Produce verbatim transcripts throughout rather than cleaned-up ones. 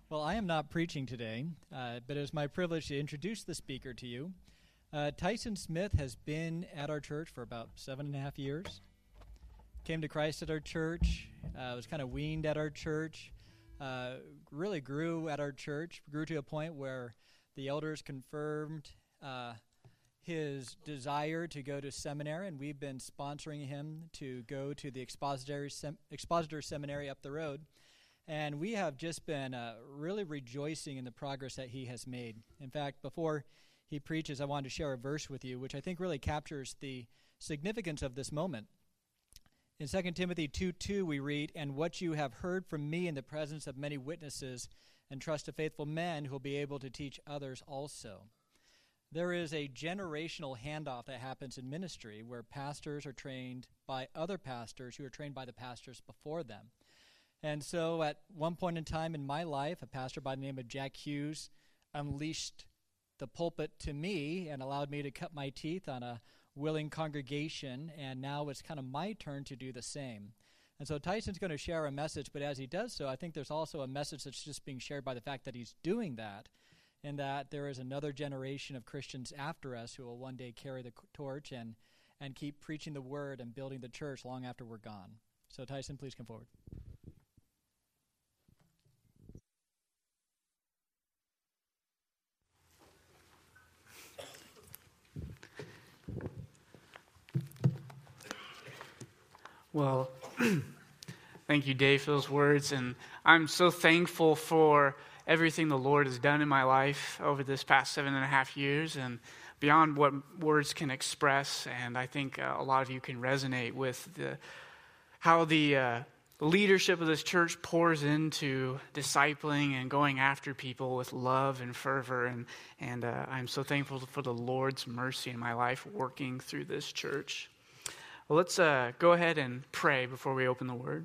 Well, I am not preaching today, uh, but it is my privilege to introduce the speaker to you. Uh, Tyson Smith has been at our church for about seven and a half years. Came to Christ at our church, uh, was kind of weaned at our church, uh, really grew at our church, grew to a point where the elders confirmed uh, his desire to go to seminary, and we've been sponsoring him to go to the expository, sem- expositor seminary up the road. And we have just been uh, really rejoicing in the progress that he has made. In fact, before he preaches, I wanted to share a verse with you, which I think really captures the significance of this moment. In Second Timothy two two, we read, "And what you have heard from me in the presence of many witnesses, entrust to faithful men who will be able to teach others also." There is a generational handoff that happens in ministry where pastors are trained by other pastors who are trained by the pastors before them. And so at one point in time in my life, a pastor by the name of Jack Hughes unleashed the pulpit to me and allowed me to cut my teeth on a willing congregation, and now it's kind of my turn to do the same. And so Tyson's going to share a message, but as he does so, I think there's also a message that's just being shared by the fact that he's doing that, and that there is another generation of Christians after us who will one day carry the torch and, and keep preaching the word and building the church long after we're gone. So Tyson, please come forward. Well, thank you, Dave, for those words, and I'm so thankful for everything the Lord has done in my life over this past seven and a half years, and beyond what words can express, and I think uh, a lot of you can resonate with the how the uh, leadership of this church pours into discipling and going after people with love and fervor, and, and uh, I'm so thankful for the Lord's mercy in my life working through this church. Well, let's uh, go ahead and pray before we open the Word.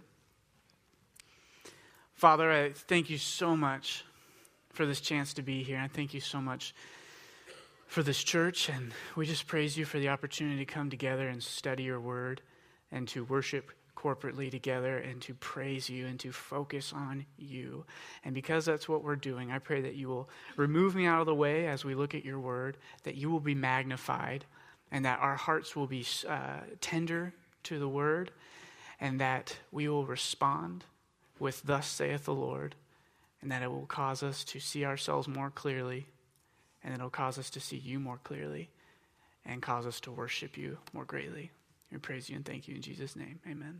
Father, I thank you so much for this chance to be here. I thank you so much for this church, and we just praise you for the opportunity to come together and study your Word and to worship corporately together and to praise you and to focus on you. And because that's what we're doing, I pray that you will remove me out of the way as we look at your Word, that you will be magnified, and that our hearts will be uh, tender to the word, and that we will respond with "Thus saith the Lord," and that it will cause us to see ourselves more clearly, and it will cause us to see you more clearly, and cause us to worship you more greatly. We praise you and thank you in Jesus' name. Amen.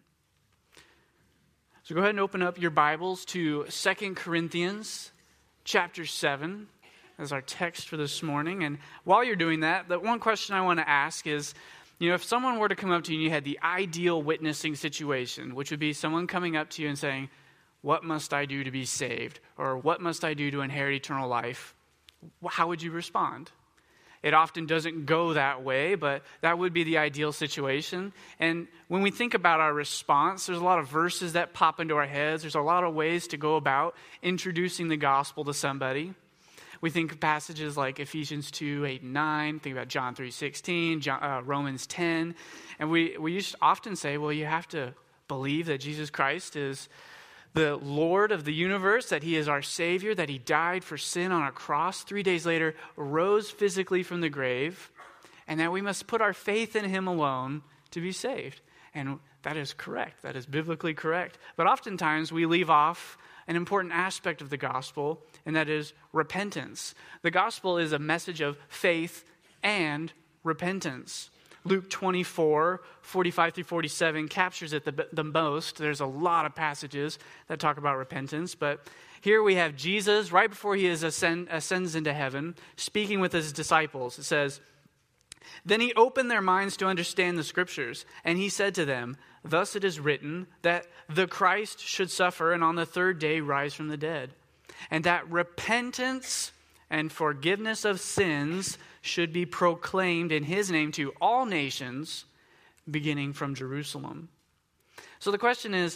So go ahead and open up your Bibles to Second Corinthians chapter seven. As our text for this morning. And while you're doing that, the one question I want to ask is, you know, if someone were to come up to you and you had the ideal witnessing situation, which would be someone coming up to you and saying, "What must I do to be saved?" Or "What must I do to inherit eternal life?" How would you respond? It often doesn't go that way, but that would be the ideal situation. And when we think about our response, there's a lot of verses that pop into our heads. There's a lot of ways to go about introducing the gospel to somebody. We think of passages like Ephesians two, eight, and nine. Think about John three, sixteen, John, uh, Romans ten. And we, we used to often say, well, you have to believe that Jesus Christ is the Lord of the universe, that he is our Savior, that he died for sin on a cross, three days later rose physically from the grave, and that we must put our faith in him alone to be saved. And that is correct. That is biblically correct. But oftentimes we leave off an important aspect of the gospel, and that is repentance. The gospel is a message of faith and repentance. Luke twenty-four, forty-five through forty-seven captures it the, the most. There's a lot of passages that talk about repentance, but here we have Jesus, right before he is ascend, ascends into heaven, speaking with his disciples. It says, "Then he opened their minds to understand the scriptures, and he said to them, 'Thus it is written that the Christ should suffer and on the third day rise from the dead, and that repentance and forgiveness of sins should be proclaimed in his name to all nations, beginning from Jerusalem.'" So the question is,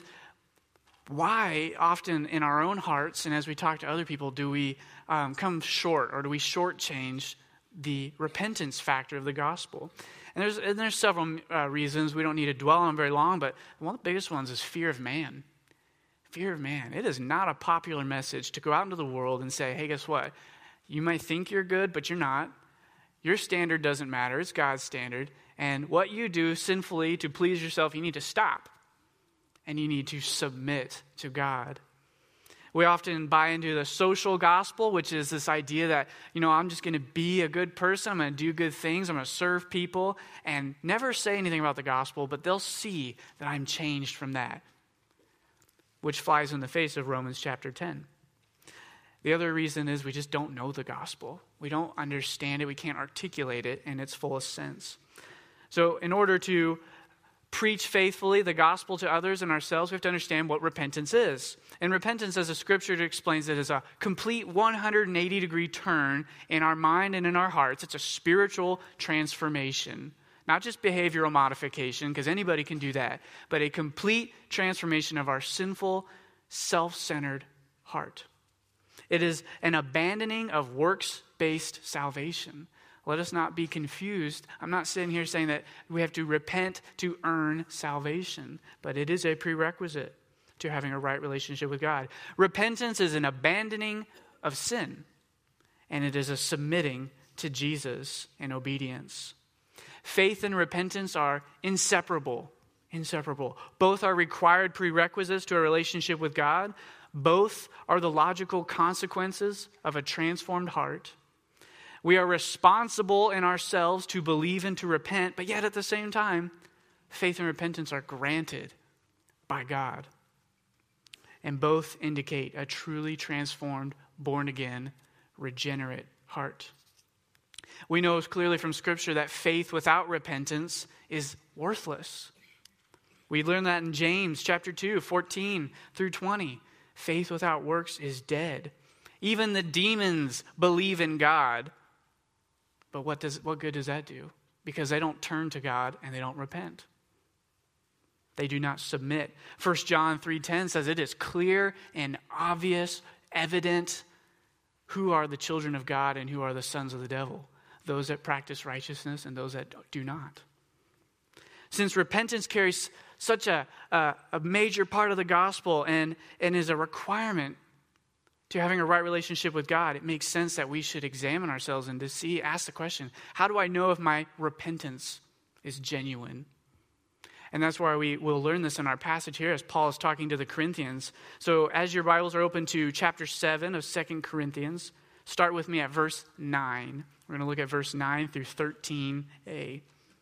why often in our own hearts and as we talk to other people do we um, come short, or do we shortchange the repentance factor of the gospel? And there's and there's several uh, reasons. We don't need to dwell on them very long, but one of the biggest ones is fear of man. fear of man. It is not a popular message to go out into the world and say, hey, guess what? You might think you're good, but you're not. Your standard doesn't matter. It's God's standard. And what you do sinfully to please yourself, you need to stop. And you need to submit to God. We often buy into the social gospel, which is this idea that, you know, I'm just going to be a good person. I'm going to do good things. I'm going to serve people and never say anything about the gospel, but they'll see that I'm changed from that, which flies in the face of Romans chapter ten. The other reason is we just don't know the gospel. We don't understand it. We can't articulate it in its fullest sense. So in order to preach faithfully the gospel to others and ourselves, we have to understand what repentance is. And repentance, as the scripture explains it, is a complete one hundred eighty degree turn in our mind and in our hearts. It's a spiritual transformation, not just behavioral modification, because anybody can do that, but a complete transformation of our sinful, self-centered heart. It is an abandoning of works-based salvation. Let us not be confused. I'm not sitting here saying that we have to repent to earn salvation, but it is a prerequisite to having a right relationship with God. Repentance is an abandoning of sin, and it is a submitting to Jesus in obedience. Faith and repentance are inseparable, inseparable. Both are required prerequisites to a relationship with God. Both are the logical consequences of a transformed heart. We are responsible in ourselves to believe and to repent, but yet at the same time, faith and repentance are granted by God. And both indicate a truly transformed, born-again, regenerate heart. We know clearly from Scripture that faith without repentance is worthless. We learn that in James chapter two, fourteen through twenty. Faith without works is dead. Even the demons believe in God. But what does what good does that do? Because they don't turn to God and they don't repent. They do not submit. First John three ten says it is clear and obvious, evident who are the children of God and who are the sons of the devil. Those that practice righteousness and those that do not. Since repentance carries such a, a, a major part of the gospel and, and is a requirement to having a right relationship with God, it makes sense that we should examine ourselves and to see, ask the question, how do I know if my repentance is genuine? And that's why we will learn this in our passage here as Paul is talking to the Corinthians. So as your Bibles are open to chapter seven of Second Corinthians, start with me at verse nine. We're going to look at verse nine through thirteen a.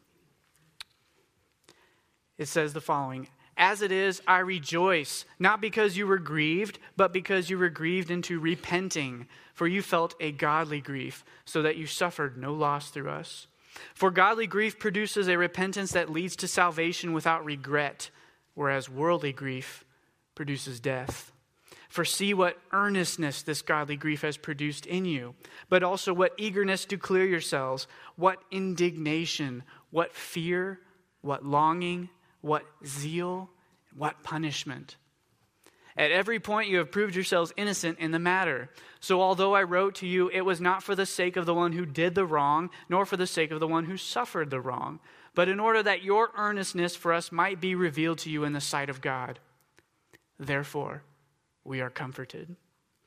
It says the following: As it is, I rejoice, not because you were grieved, but because you were grieved into repenting. For you felt a godly grief, so that you suffered no loss through us. For godly grief produces a repentance that leads to salvation without regret, whereas worldly grief produces death. For see what earnestness this godly grief has produced in you, but also what eagerness to clear yourselves, what indignation, what fear, what longing, what zeal, what punishment. At every point you have proved yourselves innocent in the matter. So although I wrote to you, it was not for the sake of the one who did the wrong, nor for the sake of the one who suffered the wrong, but in order that your earnestness for us might be revealed to you in the sight of God. Therefore, we are comforted.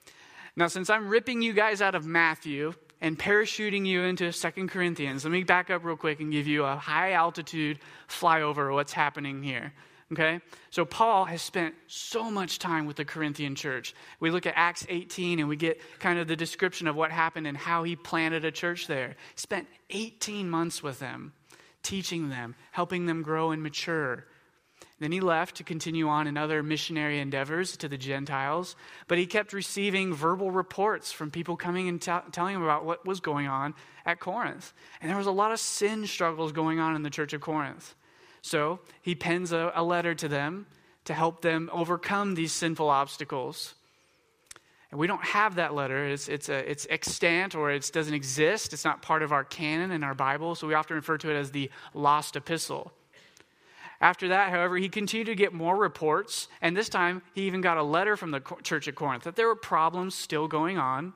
Now, since I'm ripping you guys out of Matthew and parachuting you into Second Corinthians, let me back up real quick and give you a high altitude flyover of what's happening here. Okay? So Paul has spent so much time with the Corinthian church. We look at Acts eighteen and we get kind of the description of what happened and how he planted a church there. He spent eighteen months with them, teaching them, helping them grow and mature. Then he left to continue on in other missionary endeavors to the Gentiles, but he kept receiving verbal reports from people coming and t- telling him about what was going on at Corinth. And there was a lot of sin struggles going on in the church of Corinth. So he pens a, a letter to them to help them overcome these sinful obstacles. And we don't have that letter. It's it's a, it's extant, or it doesn't exist. It's not part of our canon in our Bible, so we often refer to it as the lost epistle. After that, however, he continued to get more reports, and this time he even got a letter from the church at Corinth that there were problems still going on,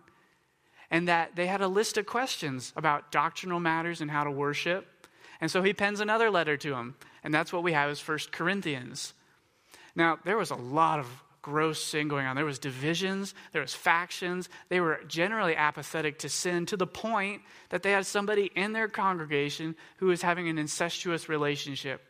and that they had a list of questions about doctrinal matters and how to worship. And so he pens another letter to them, and that's what we have as First Corinthians. Now, there was a lot of gross sin going on. There was divisions, there was factions. They were generally apathetic to sin to the point that they had somebody in their congregation who was having an incestuous relationship.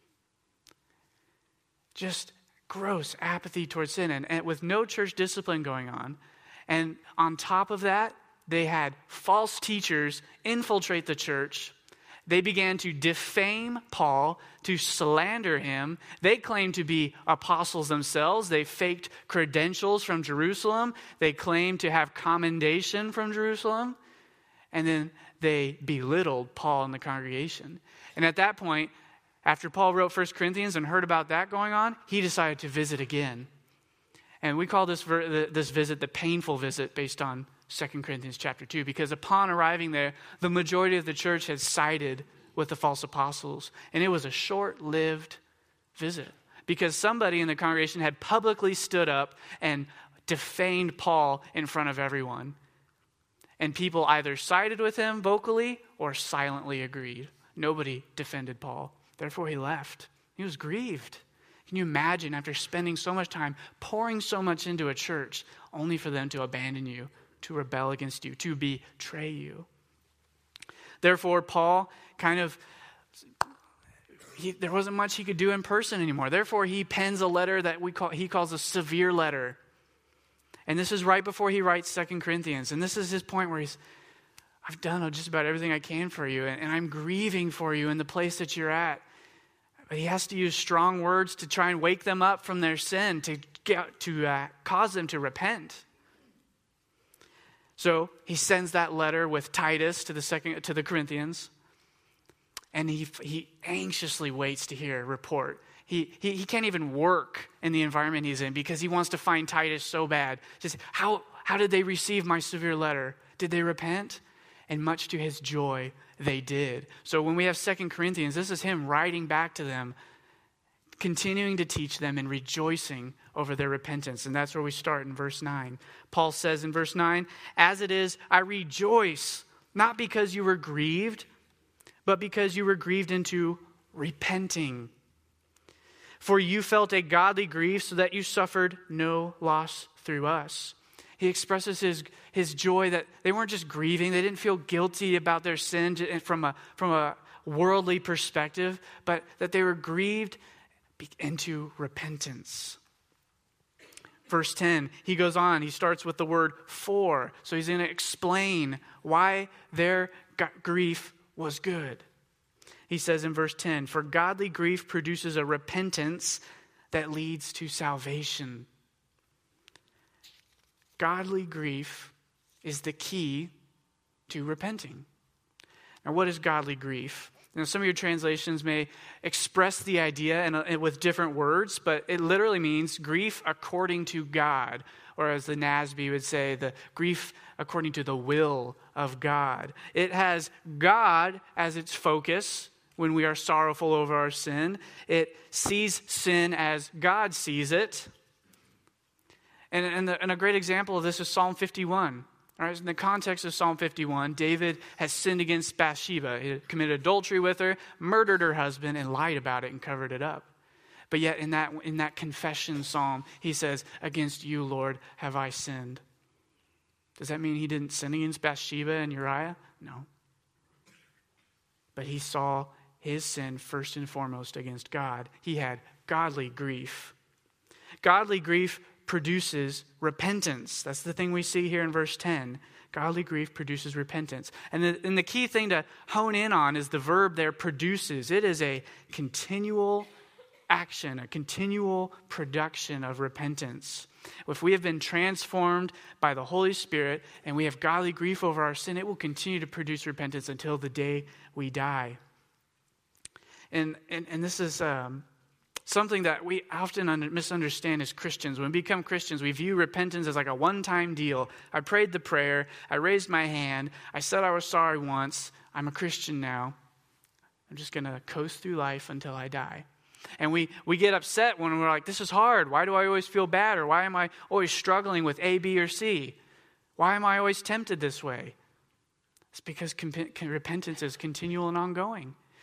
Just gross apathy towards sin, and, and with no church discipline going on. And on top of that, they had false teachers infiltrate the church. They began to defame Paul, to slander him. They claimed to be apostles themselves. They faked credentials from Jerusalem. They claimed to have commendation from Jerusalem. And then they belittled Paul in the congregation. And at that point, after Paul wrote First Corinthians and heard about that going on, he decided to visit again. And we call this ver- this visit the painful visit based on Second Corinthians chapter two, because upon arriving there, the majority of the church had sided with the false apostles. And it was a short-lived visit because somebody in the congregation had publicly stood up and defamed Paul in front of everyone. And people either sided with him vocally or silently agreed. Nobody defended Paul. Therefore, he left. He was grieved. Can you imagine after spending so much time pouring so much into a church only for them to abandon you, to rebel against you, to betray you? Therefore, Paul kind of, he, there wasn't much he could do in person anymore. Therefore, he pens a letter that we call, he calls a severe letter. And this is right before he writes Second Corinthians. And this is his point where he's, I've done just about everything I can for you, and, and I'm grieving for you in the place that you're at. But he has to use strong words to try and wake them up from their sin, to get, to uh, cause them to repent. So he sends that letter with Titus to the second to the Corinthians, and he he anxiously waits to hear a report. He, he he can't even work in the environment he's in because he wants to find Titus so bad. Just how how did they receive my severe letter? Did they repent? And much to his joy, they did. So when we have Second Corinthians, this is him writing back to them, continuing to teach them and rejoicing over their repentance. And that's where we start in verse nine. Paul says in verse nine, as it is, I rejoice, not because you were grieved, but because you were grieved into repenting. For you felt a godly grief so that you suffered no loss through us. He expresses his, his joy that they weren't just grieving. They didn't feel guilty about their sin from a, from a worldly perspective, but that they were grieved into repentance. Verse ten, he goes on. He starts with the word for. So he's going to explain why their grief was good. He says in verse ten, for godly grief produces a repentance that leads to salvation. Godly grief is the key to repenting. Now, what is godly grief? Now, some of your translations may express the idea in a, with different words, but it literally means grief according to God, or as the N A S B would say, the grief according to the will of God. It has God as its focus when we are sorrowful over our sin. It sees sin as God sees it. And, and, the, and a great example of this is Psalm fifty-one. All right, in the context of Psalm fifty-one, David has sinned against Bathsheba. He committed adultery with her, murdered her husband, and lied about it and covered it up. But yet in that, in that confession psalm, he says, against you, Lord, have I sinned. Does that mean he didn't sin against Bathsheba and Uriah? No. But he saw his sin first and foremost against God. He had godly grief. Godly grief produces repentance. That's the thing we see here in verse ten. Godly grief produces repentance. And the, and the key thing to hone in on is the verb there, produces. It is a continual action, a continual production of repentance. If we have been transformed by the Holy Spirit and we have godly grief over our sin, it will continue to produce repentance until the day we die. And and, and this is um, something that we often under, misunderstand as Christians. When we become Christians, we view repentance as like a one-time deal. I prayed the prayer. I raised my hand. I said I was sorry once. I'm a Christian now. I'm just going to coast through life until I die. And we, we get upset when we're like, this is hard. Why do I always feel bad? Or why am I always struggling with A, B, or C? Why am I always tempted this way? It's because comp- repentance is continual and ongoing.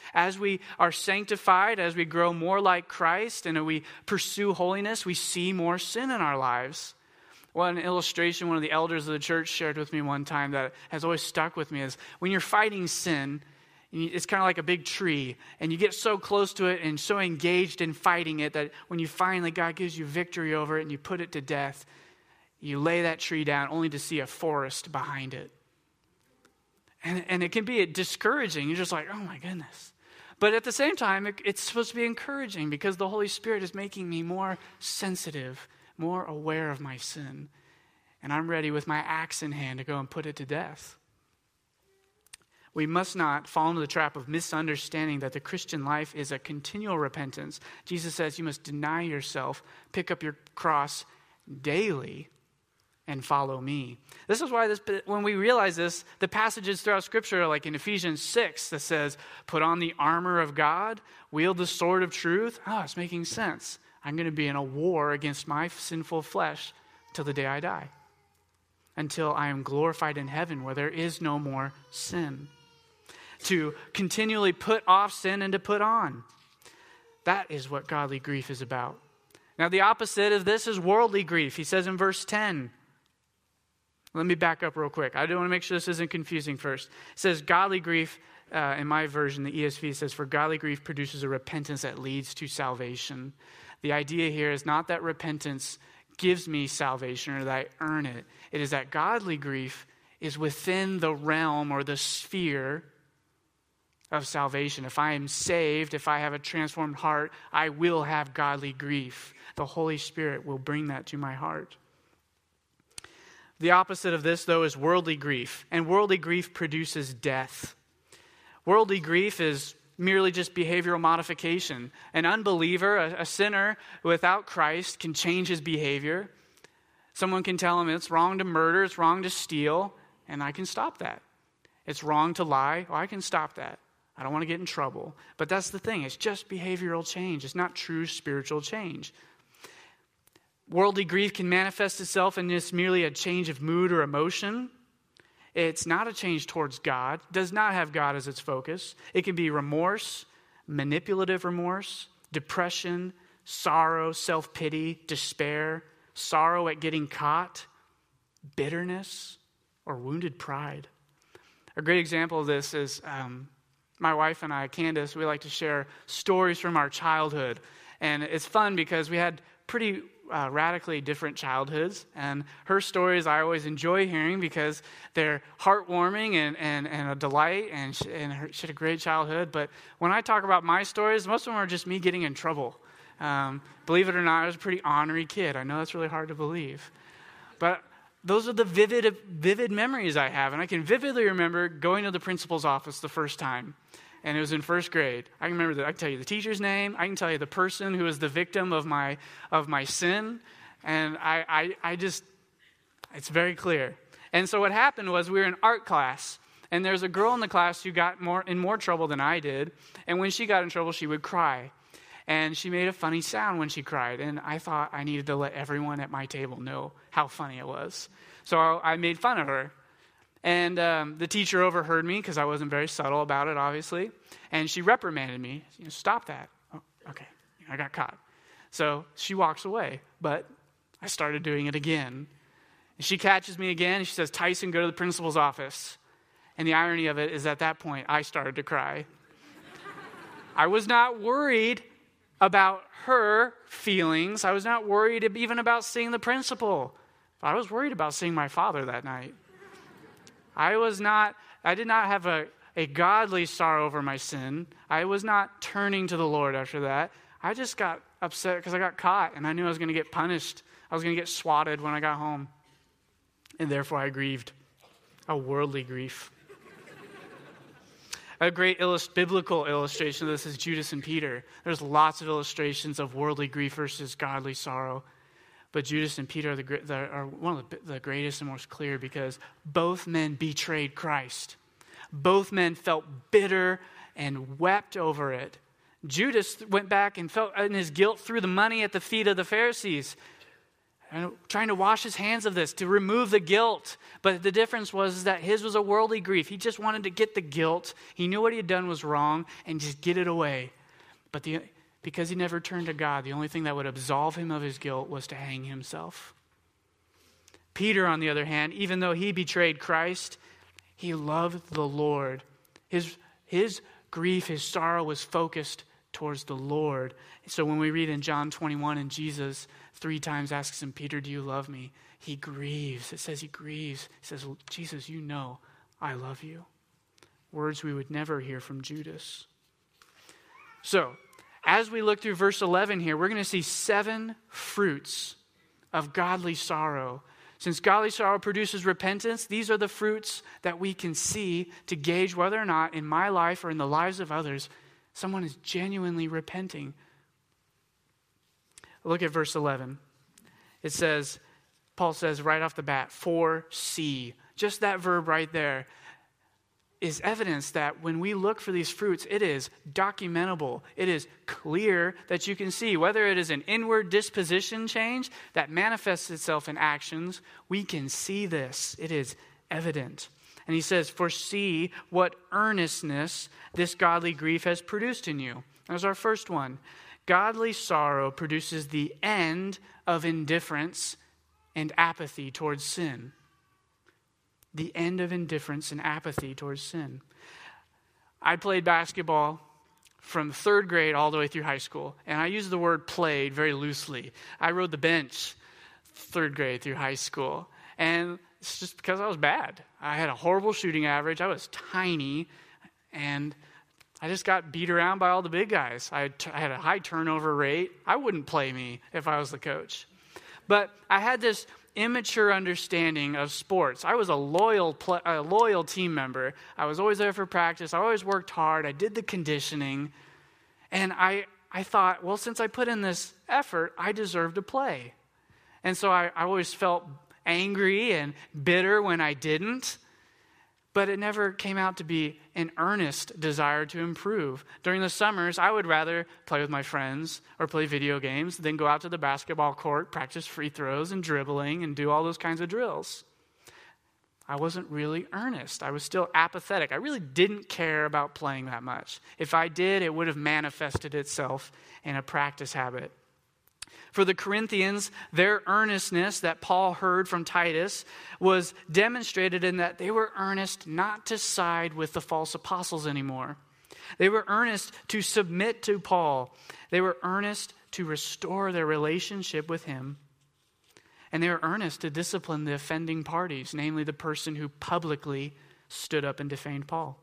As we are sanctified, as we grow more like Christ, and we pursue holiness, we see more sin in our lives. One illustration one of the elders of the church shared with me one time that has always stuck with me is when you're fighting sin, it's kind of like a big tree, and you get so close to it and so engaged in fighting it that when you finally, God gives you victory over it and you put it to death, you lay that tree down only to see a forest behind it. And, and it can be discouraging. You're just like, oh my goodness. But at the same time, it, it's supposed to be encouraging because the Holy Spirit is making me more sensitive, more aware of my sin. And I'm ready with my axe in hand to go and put it to death. We must not fall into the trap of misunderstanding that the Christian life is a continual repentance. Jesus says you must deny yourself, pick up your cross daily, and follow me. This is why this, when we realize this, the passages throughout Scripture, like in Ephesians six, that says, put on the armor of God, wield the sword of truth. Oh, it's making sense. I'm going to be in a war against my sinful flesh till the day I die. Until I am glorified in heaven where there is no more sin. To continually put off sin and to put on. That is what godly grief is about. Now the opposite of this is worldly grief. He says in verse ten, let me back up real quick. I do want to make sure this isn't confusing first. It says godly grief, uh, in my version, the E S V says, for godly grief produces a repentance that leads to salvation. The idea here is not that repentance gives me salvation or that I earn it. It is that godly grief is within the realm or the sphere of salvation. If I am saved, if I have a transformed heart, I will have godly grief. The Holy Spirit will bring that to my heart. The opposite of this, though, is worldly grief. And worldly grief produces death. Worldly grief is merely just behavioral modification. An unbeliever, a, a sinner without Christ can change his behavior. Someone can tell him it's wrong to murder, it's wrong to steal, and I can stop that. It's wrong to lie, well, I can stop that. I don't want to get in trouble. But that's the thing, it's just behavioral change. It's not true spiritual change. Worldly grief can manifest itself in just merely a change of mood or emotion. It's not a change towards God. It does not have God as its focus. It can be remorse, manipulative remorse, depression, sorrow, self-pity, despair, sorrow at getting caught, bitterness, or wounded pride. A great example of this is um, my wife and I, Candace, we like to share stories from our childhood. And it's fun because we had pretty Uh, radically different childhoods, and her stories I always enjoy hearing because they're heartwarming and, and, and a delight, and, she, and her, she had a great childhood. But when I talk about my stories, most of them are just me getting in trouble. Um, believe it or not, I was a pretty ornery kid. I know that's really hard to believe. But those are the vivid, vivid memories I have, and I can vividly remember going to the principal's office the first time. And it was in first grade. I can remember that. I can tell you the teacher's name. I can tell you the person who was the victim of my of my sin. And I, I, I just, it's very clear. And so what happened was we were in art class. And there's a girl in the class who got more in more trouble than I did. And when she got in trouble, she would cry. And she made a funny sound when she cried. And I thought I needed to let everyone at my table know how funny it was. So I made fun of her. And um, the teacher overheard me because I wasn't very subtle about it, obviously. And she reprimanded me. You know, stop that. Oh, okay, I got caught. So she walks away. But I started doing it again. And she catches me again. And she says, Tyson, go to the principal's office. And the irony of it is at that point, I started to cry. I was not worried about her feelings. I was not worried even about seeing the principal. But I was worried about seeing my father that night. I was not, I did not have a, a godly sorrow over my sin. I was not turning to the Lord after that. I just got upset because I got caught and I knew I was going to get punished. I was going to get swatted when I got home. And therefore I grieved. A worldly grief. A great illust- biblical illustration of this is Judas and Peter. There's lots of illustrations of worldly grief versus godly sorrow. But Judas and Peter are, the, the, are one of the, the greatest and most clear because both men betrayed Christ. Both men felt bitter and wept over it. Judas went back and felt in his guilt threw the money at the feet of the Pharisees. and trying to wash his hands of this, to remove the guilt. But the difference was that his was a worldly grief. He just wanted to get the guilt. He knew what he had done was wrong and just get it away. But the, because he never turned to God, the only thing that would absolve him of his guilt was to hang himself. Peter, on the other hand, even though he betrayed Christ, he loved the Lord. His, his grief, his sorrow was focused towards the Lord. So when we read in John twenty-one, and Jesus three times asks him, Peter, do you love me? He grieves. It says he grieves. He says, Jesus, you know I love you. Words we would never hear from Judas. So, as we look through verse eleven here, we're going to see seven fruits of godly sorrow. Since godly sorrow produces repentance, these are the fruits that we can see to gauge whether or not in my life or in the lives of others, someone is genuinely repenting. Look at verse eleven. It says, Paul says right off the bat, foresee. Just that verb right there is evidence that when we look for these fruits, it is documentable. It is clear that you can see. Whether it is an inward disposition change that manifests itself in actions, we can see this. It is evident. And he says, foresee what earnestness this godly grief has produced in you. That's our first one. Godly sorrow produces the end of indifference and apathy towards sin. The end of indifference and apathy towards sin. I played basketball from third grade all the way through high school, and I use the word played very loosely. I rode the bench third grade through high school, and it's just because I was bad. I had a horrible shooting average. I was tiny, and I just got beat around by all the big guys. I had, t- I had a high turnover rate. I wouldn't play me if I was the coach. But I had this immature understanding of sports. I was a loyal, pl- a loyal team member. I was always there for practice. I always worked hard. I did the conditioning. And I, I thought, well, since I put in this effort, I deserve to play. And so I, I always felt angry and bitter when I didn't. But it never came out to be an earnest desire to improve. During the summers, I would rather play with my friends or play video games than go out to the basketball court, practice free throws and dribbling and do all those kinds of drills. I wasn't really earnest. I was still apathetic. I really didn't care about playing that much. If I did, it would have manifested itself in a practice habit. For the Corinthians, their earnestness that Paul heard from Titus was demonstrated in that they were earnest not to side with the false apostles anymore. They were earnest to submit to Paul. They were earnest to restore their relationship with him. And they were earnest to discipline the offending parties, namely the person who publicly stood up and defamed Paul.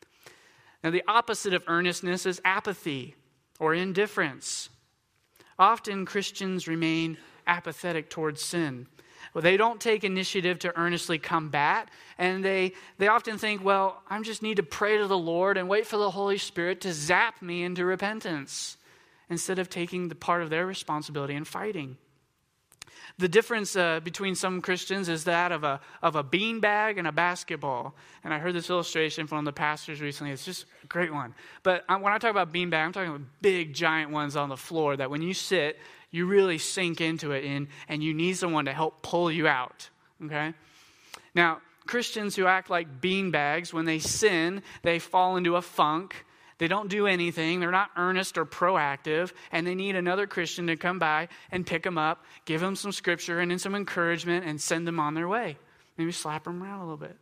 Now, the opposite of earnestness is apathy or indifference. Often Christians remain apathetic towards sin. Well, they don't take initiative to earnestly combat, and they, they often think, well, I just need to pray to the Lord and wait for the Holy Spirit to zap me into repentance, instead of taking the part of their responsibility and fighting. The difference uh, between some Christians is that of a of a beanbag and a basketball. And I heard this illustration from one of the pastors recently. It's just a great one. But I, when I talk about beanbag, I'm talking about big, giant ones on the floor that when you sit, you really sink into it and, and you need someone to help pull you out. Okay? Now, Christians who act like beanbags, when they sin, they fall into a funk. They don't do anything. They're not earnest or proactive. And they need another Christian to come by and pick them up, give them some scripture and then some encouragement and send them on their way. Maybe slap them around a little bit.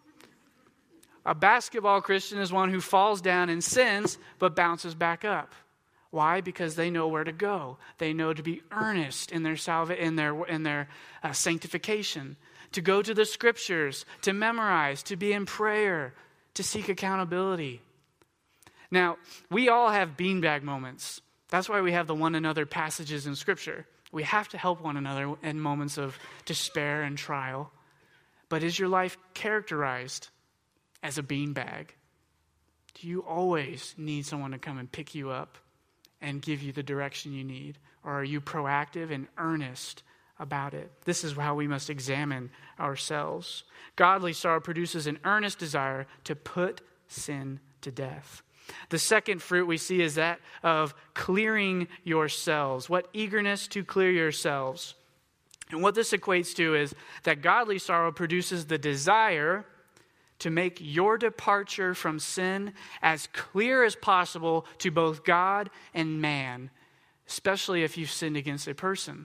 A basketball Christian is one who falls down and sins but bounces back up. Why? Because they know where to go. They know to be earnest in their salva- in their in their uh, sanctification, to go to the scriptures, to memorize, to be in prayer, to seek accountability. Now, we all have beanbag moments. That's why we have the one another passages in Scripture. We have to help one another in moments of despair and trial. But is your life characterized as a beanbag? Do you always need someone to come and pick you up and give you the direction you need? Or are you proactive and earnest about it? This is how we must examine ourselves. Godly sorrow produces an earnest desire to put sin to death. The second fruit we see is that of clearing yourselves. What eagerness to clear yourselves. And what this equates to is that godly sorrow produces the desire to make your departure from sin as clear as possible to both God and man, especially if you've sinned against a person.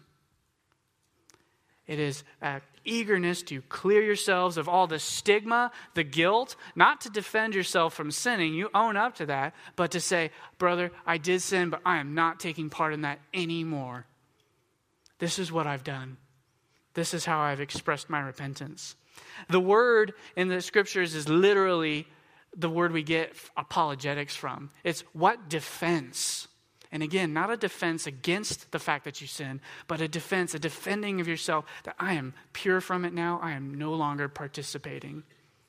It is an eagerness to clear yourselves of all the stigma, the guilt, not to defend yourself from sinning. You own up to that, but to say, brother, I did sin, but I am not taking part in that anymore. This is what I've done. This is how I've expressed my repentance. The word in the scriptures is literally the word we get apologetics from. It's what defense. And again, not a defense against the fact that you sin, but a defense, a defending of yourself that I am pure from it now. I am no longer participating.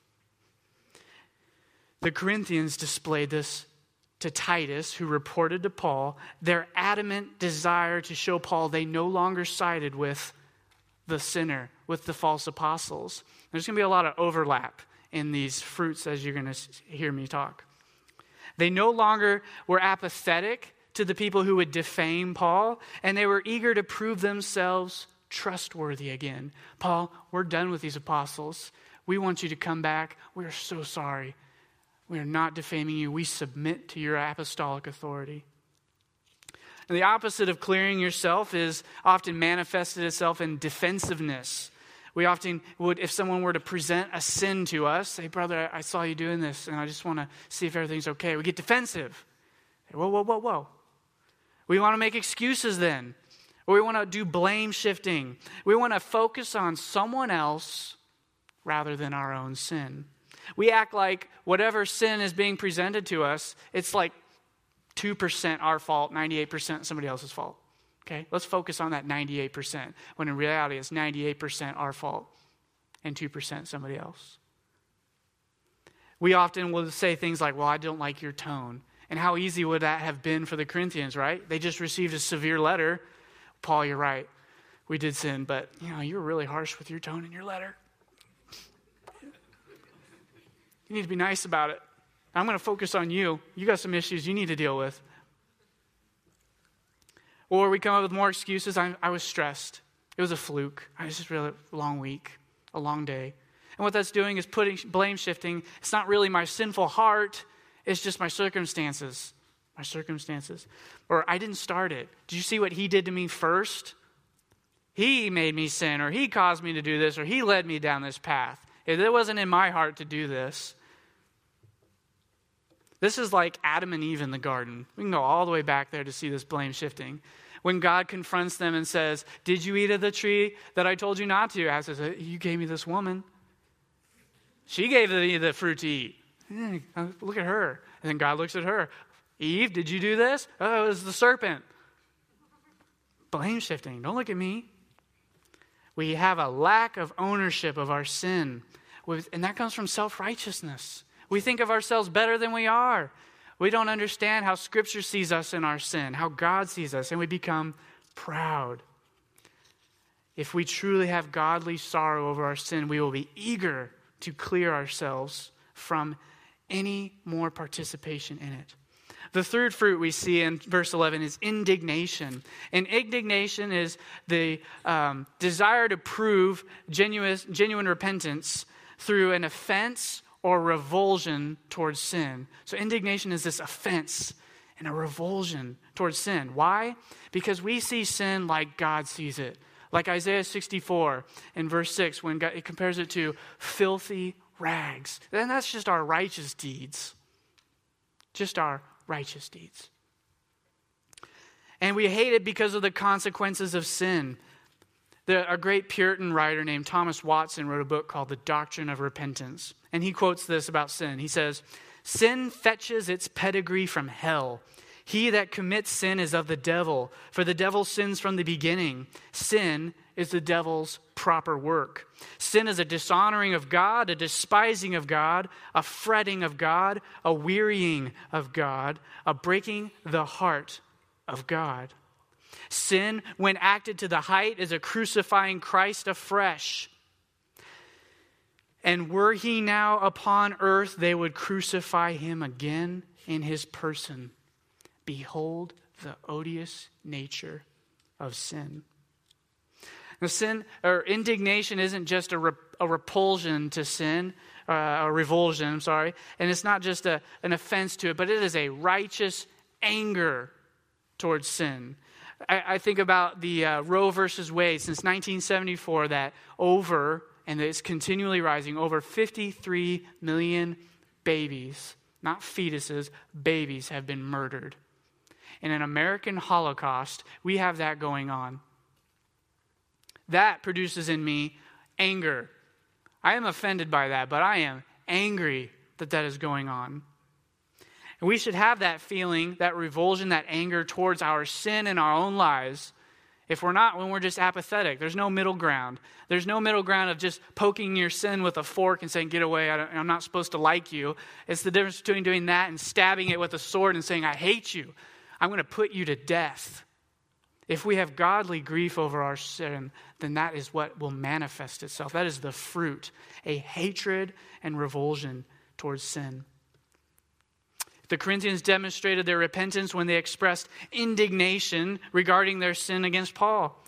The Corinthians displayed this to Titus, who reported to Paul their adamant desire to show Paul they no longer sided with the sinner, with the false apostles. There's going to be a lot of overlap in these fruits as you're going to hear me talk. They no longer were apathetic to the people who would defame Paul, and they were eager to prove themselves trustworthy again. Paul, we're done with these apostles. We want you to come back. We are so sorry. We are not defaming you. We submit to your apostolic authority. And the opposite of clearing yourself is often manifested itself in defensiveness. We often would, if someone were to present a sin to us, say, brother, I saw you doing this, and I just want to see if everything's okay. We get defensive. Whoa, whoa, whoa, whoa. We want to make excuses then. Or we want to do blame shifting. We want to focus on someone else rather than our own sin. We act like whatever sin is being presented to us, it's like two percent our fault, ninety-eight percent somebody else's fault. Okay, let's focus on that ninety-eight percent, when in reality it's ninety-eight percent our fault and two percent somebody else. We often will say things like, well, I don't like your tone. And how easy would that have been for the Corinthians, right? They just received a severe letter. Paul, you're right. We did sin, but you know, you were really harsh with your tone in your letter. You need to be nice about it. I'm going to focus on you. You got some issues you need to deal with. Or we come up with more excuses. I, I was stressed. It was a fluke. I was just really a long week, a long day. And what that's doing is putting blame shifting. It's not really my sinful heart. It's just my circumstances. My circumstances. Or I didn't start it. Did you see what he did to me first? He made me sin, or he caused me to do this, or he led me down this path. It wasn't in my heart to do this. This is like Adam and Eve in the garden. We can go all the way back there to see this blame shifting. When God confronts them and says, did you eat of the tree that I told you not to? Adam says, you gave me this woman. She gave me the fruit to eat. Look at her. And then God looks at her. Eve, did you do this? Oh, it was the serpent. Blame shifting. Don't look at me. We have a lack of ownership of our sin. And that comes from self-righteousness. We think of ourselves better than we are. We don't understand how Scripture sees us in our sin, how God sees us, and we become proud. If we truly have godly sorrow over our sin, we will be eager to clear ourselves from any more participation in it. The third fruit we see in verse eleven is indignation. And indignation is the um, desire to prove genuine, genuine repentance through an offense or revulsion towards sin. So indignation is this offense and a revulsion towards sin. Why? Because we see sin like God sees it. Like Isaiah sixty-four in verse six, when God, it compares it to filthy rags. Then that's just our righteous deeds. Just our righteous deeds. And we hate it because of the consequences of sin. The, a great Puritan writer named Thomas Watson wrote a book called The Doctrine of Repentance. And he quotes this about sin. He says, sin fetches its pedigree from hell. He that commits sin is of the devil, for the devil sins from the beginning. Sin is the devil's proper work. Sin is a dishonoring of God, a despising of God, a fretting of God, a wearying of God, a breaking the heart of God. Sin, when acted to the height, is a crucifying Christ afresh. And were he now upon earth, they would crucify him again in his person. Behold the odious nature of sin. The sin or indignation isn't just a, re, a repulsion to sin, uh, a revulsion, I'm sorry, and it's not just a, an offense to it, but it is a righteous anger towards sin. I, I think about the uh, Roe versus Wade since nineteen seventy-four, that over, and it's continually rising, over fifty-three million babies, not fetuses, babies have been murdered. In an American Holocaust, we have that going on. That produces in me anger. I am offended by that, but I am angry that that is going on. And we should have that feeling, that revulsion, that anger towards our sin in our own lives. If we're not, when we're just apathetic, there's no middle ground. There's no middle ground of just poking your sin with a fork and saying, get away, I don't, I'm not supposed to like you. It's the difference between doing that and stabbing it with a sword and saying, I hate you. I'm going to put you to death. If we have godly grief over our sin, then that is what will manifest itself. That is the fruit, a hatred and revulsion towards sin. The Corinthians demonstrated their repentance when they expressed indignation regarding their sin against Paul.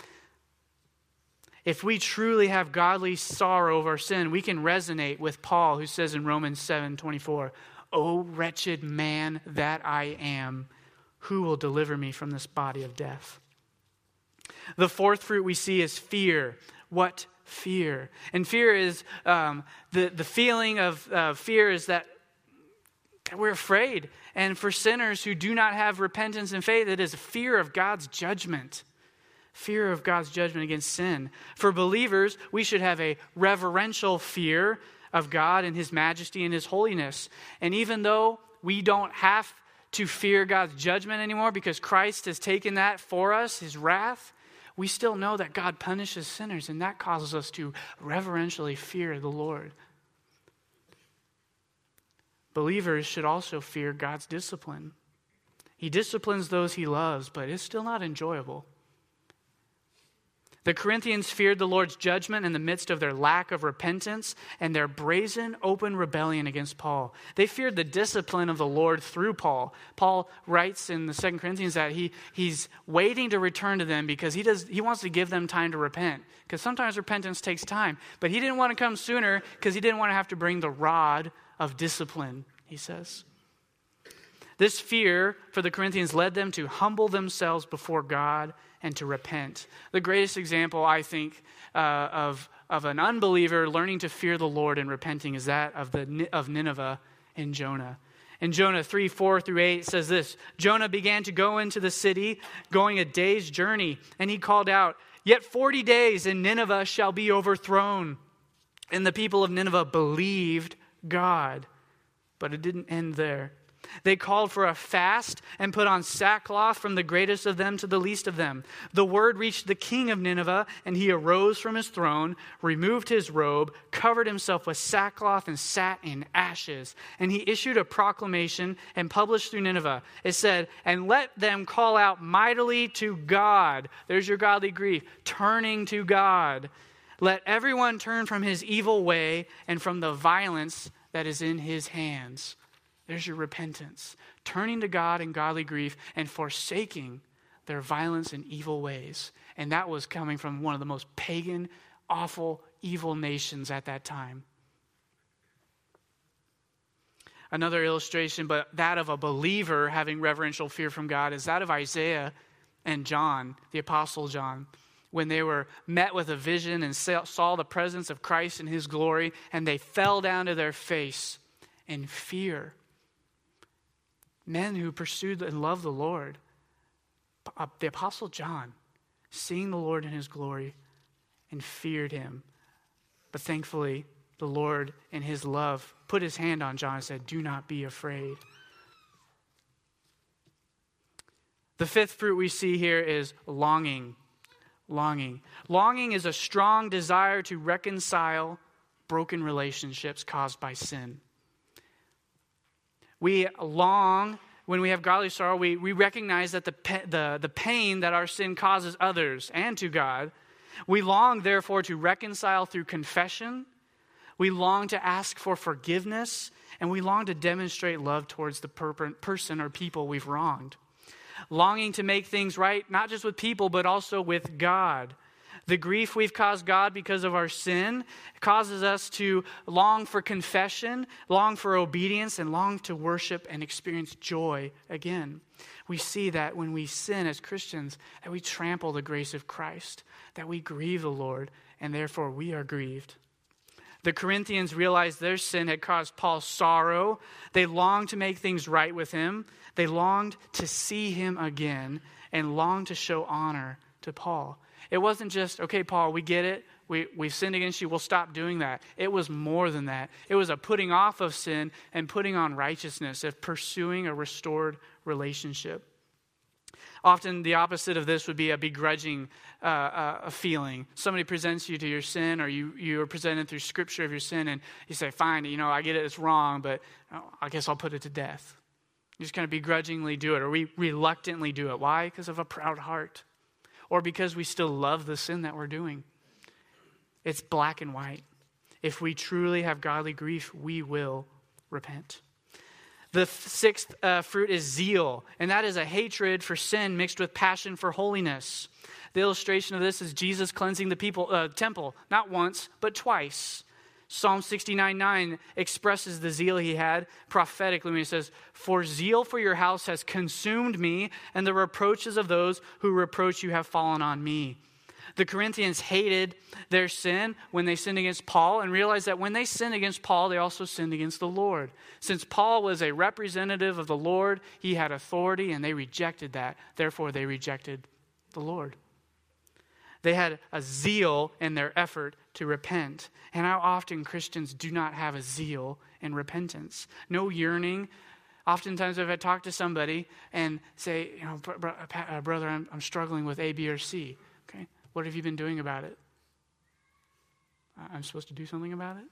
If we truly have godly sorrow over sin, we can resonate with Paul, who says in Romans seven twenty-four, "O wretched man that I am, who will deliver me from this body of death?" The fourth fruit we see is fear. What fear? And fear is, um, the, the feeling of uh, fear is that we're afraid. And for sinners who do not have repentance and faith, it is fear of God's judgment. Fear of God's judgment against sin. For believers, we should have a reverential fear of God and His majesty and His holiness. And even though we don't have to fear God's judgment anymore because Christ has taken that for us, His wrath, we still know that God punishes sinners, and that causes us to reverentially fear the Lord. Believers should also fear God's discipline. He disciplines those He loves, but it's still not enjoyable. The Corinthians feared the Lord's judgment in the midst of their lack of repentance and their brazen, open rebellion against Paul. They feared the discipline of the Lord through Paul. Paul writes in the Second Corinthians that he, he's waiting to return to them because he does he wants to give them time to repent. Because sometimes repentance takes time. But he didn't want to come sooner because he didn't want to have to bring the rod of discipline, he says. This fear for the Corinthians led them to humble themselves before God and to repent. The greatest example, I think, uh, of, of an unbeliever learning to fear the Lord and repenting is that of, the, of Nineveh in Jonah. In Jonah three, four through eight, it says this: Jonah began to go into the city, going a day's journey, and he called out, "Yet forty days, and Nineveh shall be overthrown." And the people of Nineveh believed God. But it didn't end there. They called for a fast and put on sackcloth from the greatest of them to the least of them. The word reached the king of Nineveh, and he arose from his throne, removed his robe, covered himself with sackcloth, and sat in ashes. And he issued a proclamation and published through Nineveh. It said, "And let them call out mightily to God." There's your godly grief, turning to God. "Let everyone turn from his evil way and from the violence that is in his hands." There's your repentance. Turning to God in godly grief and forsaking their violence and evil ways. And that was coming from one of the most pagan, awful, evil nations at that time. Another illustration, but that of a believer having reverential fear from God, is that of Isaiah and John, the Apostle John, when they were met with a vision and saw the presence of Christ in His glory, and they fell down to their face in fear. Men who pursued and loved the Lord. The Apostle John, seeing the Lord in His glory and feared Him. But thankfully, the Lord in His love put His hand on John and said, "Do not be afraid." The fifth fruit we see here is longing. Longing. Longing is a strong desire to reconcile broken relationships caused by sin. We long, when we have godly sorrow, we, we recognize that the, the, the pain that our sin causes others and to God. We long, therefore, to reconcile through confession. We long to ask for forgiveness. And we long to demonstrate love towards the per- person or people we've wronged. Longing to make things right, not just with people, but also with God. The grief we've caused God because of our sin causes us to long for confession, long for obedience, and long to worship and experience joy again. We see that when we sin as Christians, that we trample the grace of Christ, that we grieve the Lord, and therefore we are grieved. The Corinthians realized their sin had caused Paul sorrow. They longed to make things right with him. They longed to see him again and longed to show honor to Paul. It wasn't just, okay, Paul, we get it. We, we've sinned against you. We'll stop doing that. It was more than that. It was a putting off of sin and putting on righteousness, of pursuing a restored relationship. Often the opposite of this would be a begrudging uh, uh, feeling. Somebody presents you to your sin, or you, you are presented through scripture of your sin, and you say, fine, you know, I get it, it's wrong, but oh, I guess I'll put it to death. You just kind of begrudgingly do it, or we reluctantly do it. Why? Because of a proud heart. Or because we still love the sin that we're doing. It's black and white. If we truly have godly grief, we will repent. The sixth uh, fruit is zeal, and that is a hatred for sin mixed with passion for holiness. The illustration of this is Jesus cleansing the people uh, temple, not once, but twice. Psalm sixty-nine nine expresses the zeal he had prophetically when he says, "For zeal for your house has consumed me, and the reproaches of those who reproach you have fallen on me." The Corinthians hated their sin when they sinned against Paul and realized that when they sinned against Paul, they also sinned against the Lord. Since Paul was a representative of the Lord, he had authority, and they rejected that. Therefore, they rejected the Lord. They had a zeal in their effort to repent. And how often Christians do not have a zeal in repentance. No yearning. Oftentimes if I talk to somebody and say, you know, br- br- uh, brother, I'm, I'm struggling with A, B, or C. Okay, what have you been doing about it? I'm supposed to do something about it?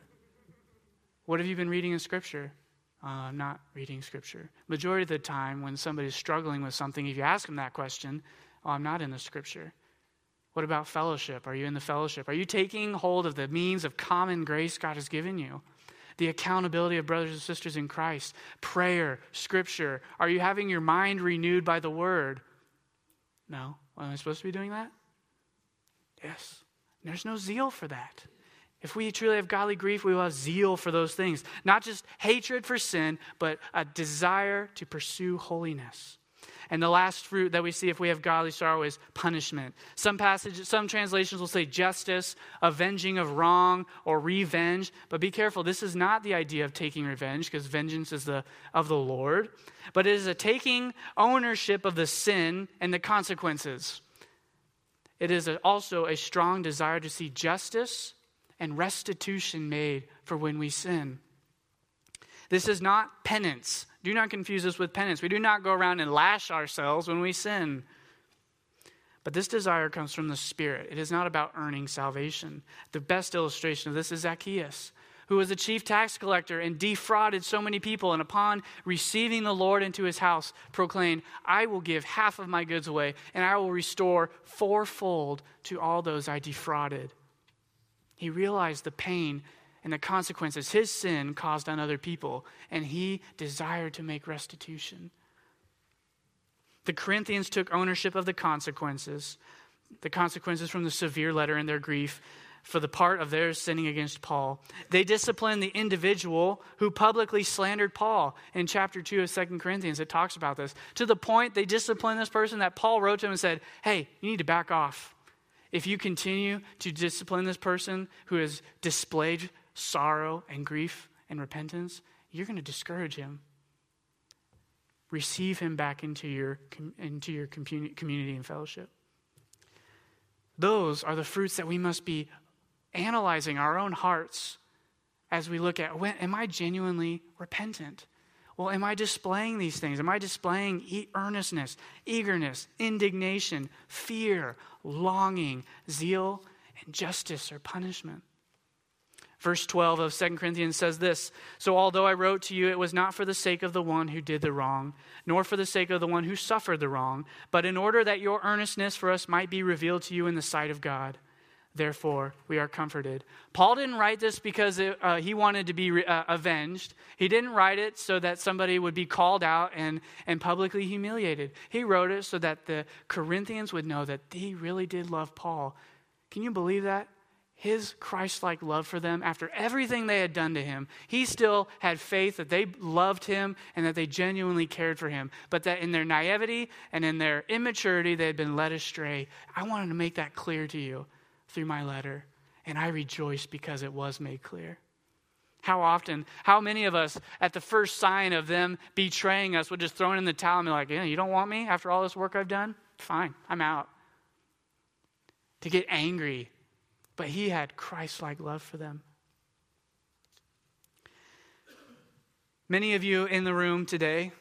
What have you been reading in Scripture? Uh, I'm not reading Scripture. Majority of the time when somebody's struggling with something, if you ask them that question, oh, I'm not in the Scripture. What about fellowship? Are you in the fellowship? Are you taking hold of the means of common grace God has given you? The accountability of brothers and sisters in Christ, prayer, Scripture. Are you having your mind renewed by the Word? No. Well, am I supposed to be doing that? Yes. There's no zeal for that. If we truly have godly grief, we will have zeal for those things. Not just hatred for sin, but a desire to pursue holiness. And the last fruit that we see if we have godly sorrow is punishment. Some passages, some translations will say justice, avenging of wrong, or revenge. But be careful, this is not the idea of taking revenge, because vengeance is the of the Lord. But it is a taking ownership of the sin and the consequences. It is a, also a strong desire to see justice and restitution made for when we sin. This is not penance. Do not confuse this with penance. We do not go around and lash ourselves when we sin. But this desire comes from the Spirit. It is not about earning salvation. The best illustration of this is Zacchaeus, who was a chief tax collector and defrauded so many people, and upon receiving the Lord into his house, proclaimed, "I will give half of my goods away, and I will restore fourfold to all those I defrauded." He realized the pain and the consequences his sin caused on other people, and he desired to make restitution. The Corinthians took ownership of the consequences, the consequences from the severe letter and their grief for the part of their sinning against Paul. They disciplined the individual who publicly slandered Paul. In chapter two of Second Corinthians, it talks about this. To the point they disciplined this person that Paul wrote to him and said, "Hey, you need to back off. If you continue to discipline this person who has displayed sorrow and grief and repentance, you're going to discourage him. Receive him back into your into your community and fellowship." Those are the fruits that we must be analyzing our own hearts as we look at, when, am I genuinely repentant? Well, am I displaying these things? Am I displaying e- earnestness, eagerness, indignation, fear, longing, zeal, and justice or punishment? Verse twelve of Second Corinthians says this, "So although I wrote to you, it was not for the sake of the one who did the wrong, nor for the sake of the one who suffered the wrong, but in order that your earnestness for us might be revealed to you in the sight of God. Therefore, we are comforted." Paul didn't write this because it, uh, he wanted to be uh, avenged. He didn't write it so that somebody would be called out and, and publicly humiliated. He wrote it so that the Corinthians would know that he really did love Paul Can you believe that? His Christ-like love for them, after everything they had done to him, he still had faith that they loved him and that they genuinely cared for him, but that in their naivety and in their immaturity, they had been led astray. I wanted to make that clear to you through my letter, and I rejoice because it was made clear. How often, how many of us at the first sign of them betraying us would just throw it in the towel and be like, yeah, you don't want me after all this work I've done? Fine, I'm out. To get angry. But he had Christ-like love for them. Many of you in the room today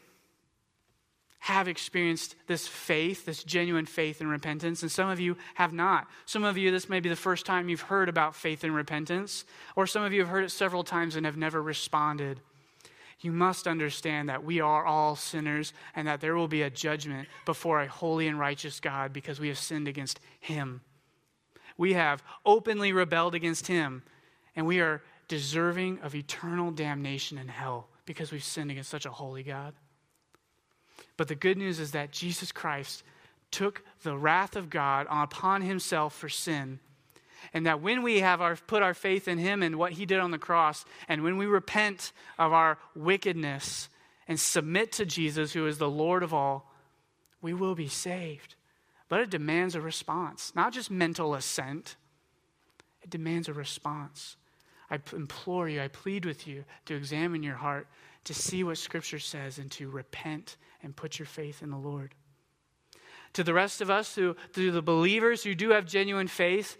have experienced this faith, this genuine faith and repentance, and some of you have not. Some of you, this may be the first time you've heard about faith and repentance, or some of you have heard it several times and have never responded. You must understand that we are all sinners and that there will be a judgment before a holy and righteous God because we have sinned against him. We have openly rebelled against him, and we are deserving of eternal damnation in hell because we've sinned against such a holy God. But the good news is that Jesus Christ took the wrath of God upon himself for sin, and that when we have our, put our faith in him and what he did on the cross, and when we repent of our wickedness and submit to Jesus, who is the Lord of all, we will be saved. But it demands a response, not just mental assent. It demands a response. I implore you, I plead with you to examine your heart, to see what Scripture says, and to repent and put your faith in the Lord. To the rest of us, who, to the believers who do have genuine faith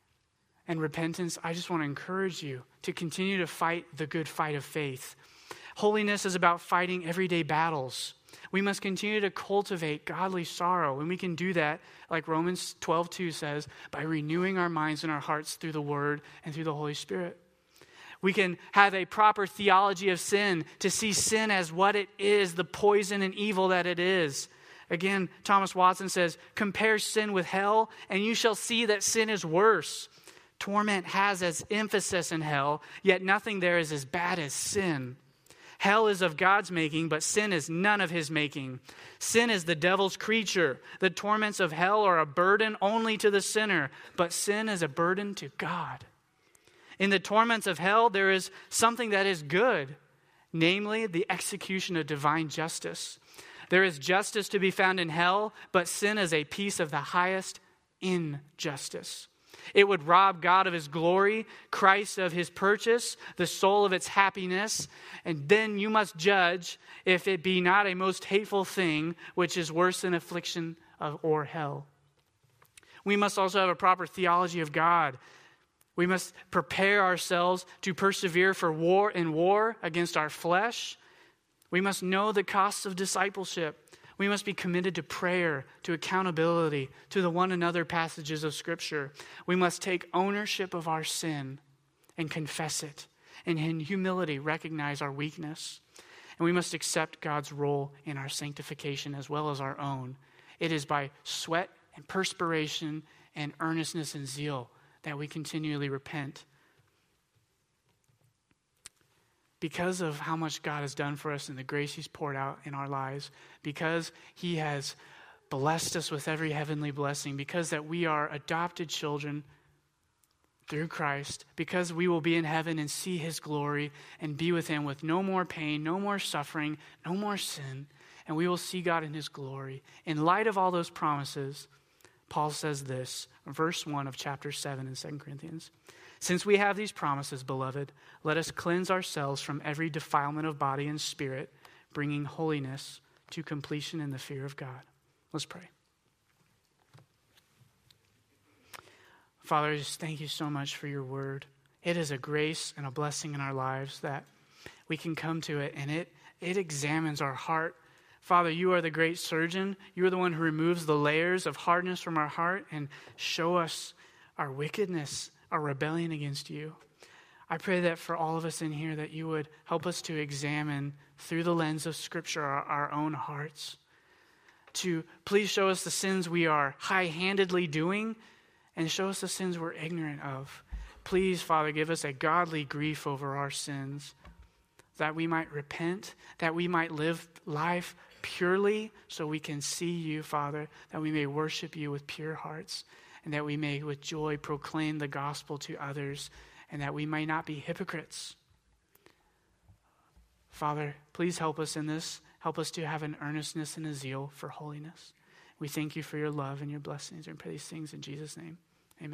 and repentance, I just want to encourage you to continue to fight the good fight of faith. Holiness is about fighting everyday battles. We must continue to cultivate godly sorrow, and we can do that, like Romans twelve two says, by renewing our minds and our hearts through the Word and through the Holy Spirit. We can have a proper theology of sin, to see sin as what it is, the poison and evil that it is. Again, Thomas Watson says, compare sin with hell, and you shall see that sin is worse. Torment has its emphasis in hell, yet nothing there is as bad as sin. Hell is of God's making, but sin is none of his making. Sin is the devil's creature. The torments of hell are a burden only to the sinner, but sin is a burden to God. In the torments of hell, there is something that is good, namely the execution of divine justice. There is justice to be found in hell, but sin is a piece of the highest injustice. It would rob God of his glory, Christ of his purchase, the soul of its happiness, and then you must judge if it be not a most hateful thing, which is worse than affliction of, or hell. We must also have a proper theology of God. We must prepare ourselves to persevere for war in war against our flesh. We must know the costs of discipleship. We must be committed to prayer, to accountability, to the one another passages of Scripture. We must take ownership of our sin and confess it, and in humility recognize our weakness. And we must accept God's role in our sanctification as well as our own. It is by sweat and perspiration and earnestness and zeal that we continually repent. Because of how much God has done for us and the grace he's poured out in our lives, because he has blessed us with every heavenly blessing, because that we are adopted children through Christ, because we will be in heaven and see his glory and be with him with no more pain, no more suffering, no more sin, and we will see God in his glory. In light of all those promises, Paul says this, verse one of chapter seven in Second Corinthians. Since we have these promises, beloved, let us cleanse ourselves from every defilement of body and spirit, bringing holiness to completion in the fear of God. Let's pray. Father, I just thank you so much for your word. It is a grace and a blessing in our lives that we can come to it, and it, it examines our heart. Father, you are the great surgeon. You are the one who removes the layers of hardness from our heart and show us our wickedness, our rebellion against you. I pray that for all of us in here that you would help us to examine through the lens of Scripture our, our own hearts. To please show us the sins we are high-handedly doing and show us the sins we're ignorant of. Please, Father, give us a godly grief over our sins that we might repent, that we might live life purely so we can see you, Father, that we may worship you with pure hearts. and that we may with joy proclaim the gospel to others, and that we may not be hypocrites. Father, please help us in this. Help us to have an earnestness and a zeal for holiness. We thank you for your love and your blessings, and pray these things in Jesus' name.